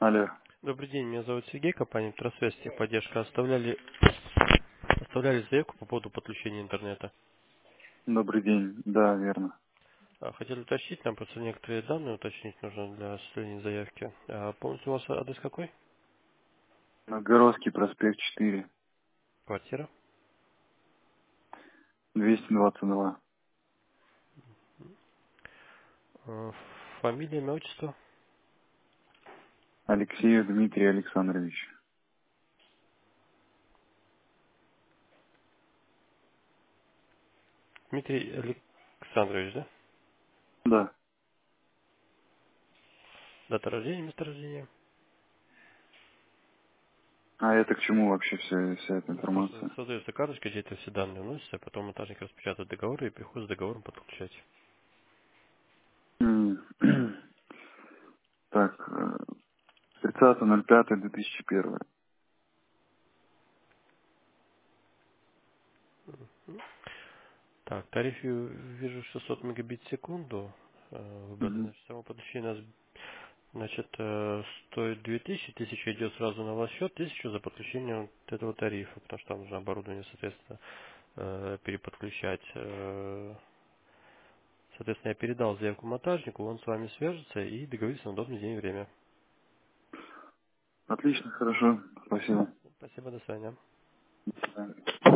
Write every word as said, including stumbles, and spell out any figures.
Алло. Добрый день, меня зовут Сергей, компания Тросвязь, техподдержка. Оставляли, оставляли заявку по поводу подключения интернета. Добрый день. Да, верно. А, Хотели уточнить, нам просто некоторые данные уточнить нужно для составления заявки. А, Полностью у вас адрес какой? Новгородский проспект четыре, Квартира. двести двадцать два. А, Фамилия, имя, отчество. Алексеев Дмитрий Александрович. Дмитрий Александрович, да? Да. Дата рождения, место рождения. А это к чему вообще вся, вся эта Ну, просто информация? создается карточка, где это все данные вносятся, а потом монтажник распечатает договор и приходит с договором подключать. М. Так, э, тридцатое ноль пятое две тысячи первое. Так, тариф я вижу шестьсот мегабит в секунду. Э, Выбрали, Мгм. значит, само подключение у нас. Значит, э, стоит две тысячи, тысяча идет сразу на ваш счет, тысячу за подключение вот этого тарифа, потому что там нужно оборудование, соответственно, э, переподключать. Э, Соответственно, я передал заявку монтажнику, он с вами свяжется и договорится на удобный день и время. Отлично, хорошо. Спасибо. Спасибо, до свидания. До свидания.